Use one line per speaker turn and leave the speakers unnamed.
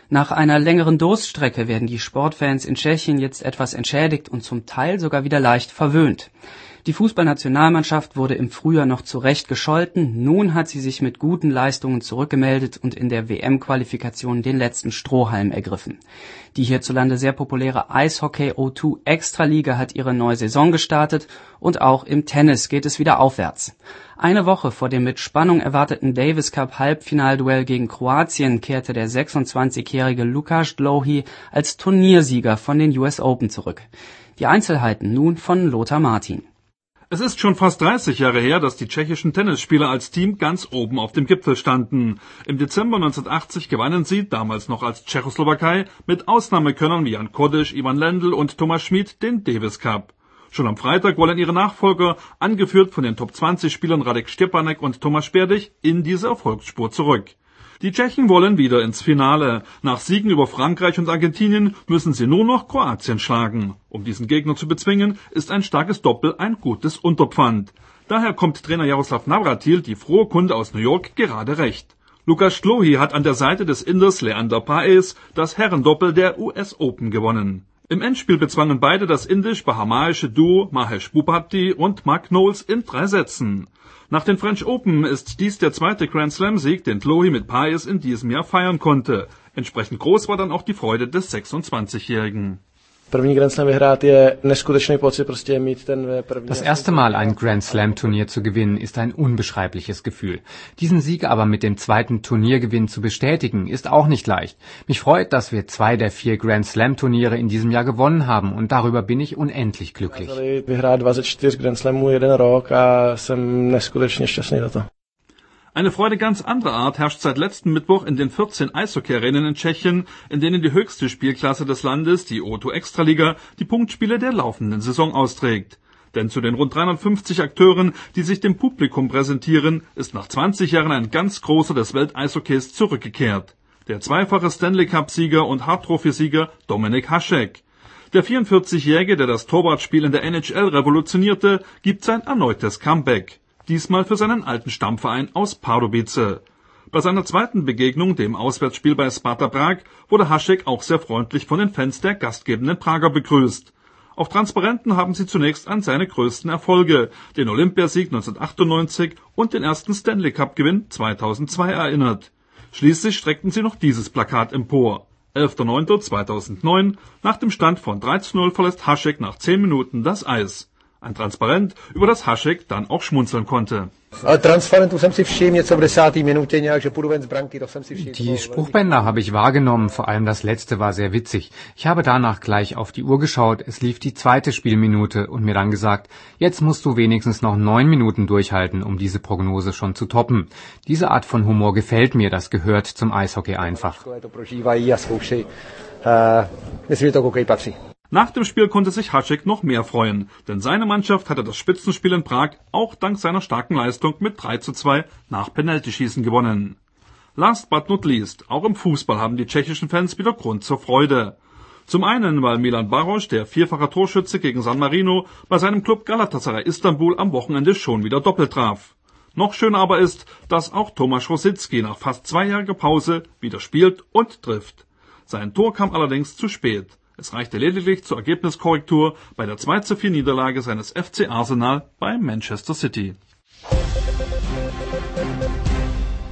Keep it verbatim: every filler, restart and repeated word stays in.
Nach einer längeren Durststrecke werden die Sportfans in Tschechien jetzt etwas entschädigt und zum Teil sogar wieder leicht verwöhnt. Die Fußballnationalmannschaft wurde im Frühjahr noch zu Recht gescholten, nun hat sie sich mit guten Leistungen zurückgemeldet und in der W M-Qualifikation den letzten Strohhalm ergriffen. Die hierzulande sehr populäre Eishockey O zwei Extraliga hat ihre neue Saison gestartet und auch im Tennis geht es wieder aufwärts. Eine Woche vor dem mit Spannung erwarteten Davis Cup Halbfinalduell gegen Kroatien kehrte der sechsundzwanzigjährige Lukáš Dlouhý als Turniersieger von den U S Open zurück. Die Einzelheiten nun von Lothar Martin.
Es ist schon fast dreißig Jahre her, dass die tschechischen Tennisspieler als Team ganz oben auf dem Gipfel standen. Im Dezember neunzehnhundertachtzig gewannen sie, damals noch als Tschechoslowakei, mit Ausnahmekönnern wie Jan Kodeš, Ivan Lendl und Thomas Schmid den Davis Cup. Schon am Freitag wollen ihre Nachfolger, angeführt von den Top zwanzig Spielern Radek Štěpánek und Tomáš Berdych, in diese Erfolgsspur zurück. Die Tschechen wollen wieder ins Finale. Nach Siegen über Frankreich und Argentinien müssen sie nur noch Kroatien schlagen. Um diesen Gegner zu bezwingen, ist ein starkes Doppel ein gutes Unterpfand. Daher kommt Trainer Jaroslav Navratil die frohe Kunde aus New York gerade recht. Lukáš Dlouhý hat an der Seite des Inders Leander Paes das Herrendoppel der U S Open gewonnen. Im Endspiel bezwangen beide das indisch-bahamaische Duo Mahesh Bhupathi und Mark Knowles in drei Sätzen. Nach den French Open ist dies der zweite Grand-Slam-Sieg, den Dlouhý mit Paes in diesem Jahr feiern konnte. Entsprechend groß war dann auch die Freude des sechsundzwanzigjährigen.
Das erste Mal ein Grand-Slam-Turnier zu gewinnen, ist ein unbeschreibliches Gefühl. Diesen Sieg aber mit dem zweiten Turniergewinn zu bestätigen, ist auch nicht leicht. Mich freut, dass wir zwei der vier Grand-Slam-Turniere in diesem Jahr gewonnen haben und darüber bin ich unendlich glücklich.
Eine Freude ganz anderer Art herrscht seit letztem Mittwoch in den vierzehn Eishockey-Arenen in Tschechien, in denen die höchste Spielklasse des Landes, die O zwei Extraliga, die Punktspiele der laufenden Saison austrägt. Denn zu den rund dreihundertfünfzig Akteuren, die sich dem Publikum präsentieren, ist nach zwanzig Jahren ein ganz großer des Welteishockeys zurückgekehrt. Der zweifache Stanley-Cup-Sieger und Hart-Trophy-Sieger Dominik Hašek. Der vierundvierzigjährige, der das Torwartspiel in der N H L revolutionierte, gibt sein erneutes Comeback. Diesmal für seinen alten Stammverein aus Pardubice. Bei seiner zweiten Begegnung, dem Auswärtsspiel bei Sparta Prag, wurde Hašek auch sehr freundlich von den Fans der gastgebenden Prager begrüßt. Auf Transparenten haben sie zunächst an seine größten Erfolge, den Olympiasieg neunzehnhundertachtundneunzig und den ersten Stanley-Cup-Gewinn zweitausendzwei erinnert. Schließlich streckten sie noch dieses Plakat empor. elfter neunter zweitausendneun, nach dem Stand von drei zu null verlässt Hašek nach zehn Minuten das Eis. Ein Transparent, über das Hašek dann auch schmunzeln konnte.
Die Spruchbänder habe ich wahrgenommen, vor allem das letzte war sehr witzig. Ich habe danach gleich auf die Uhr geschaut, es lief die zweite Spielminute und mir dann gesagt, jetzt musst du wenigstens noch neun Minuten durchhalten, um diese Prognose schon zu toppen. Diese Art von Humor gefällt mir, das gehört zum Eishockey einfach.
Nach dem Spiel konnte sich Hašek noch mehr freuen, denn seine Mannschaft hatte das Spitzenspiel in Prag auch dank seiner starken Leistung mit drei zu zwei nach Penaltyschießen gewonnen. Last but not least, auch im Fußball haben die tschechischen Fans wieder Grund zur Freude. Zum einen, weil Milan Baroš, der vierfache Torschütze gegen San Marino, bei seinem Club Galatasaray Istanbul am Wochenende schon wieder doppelt traf. Noch schöner aber ist, dass auch Tomáš Rosický nach fast zweijähriger Pause wieder spielt und trifft. Sein Tor kam allerdings zu spät. Es reichte lediglich zur Ergebniskorrektur bei der zwei zu vier Niederlage seines F C Arsenal bei Manchester City.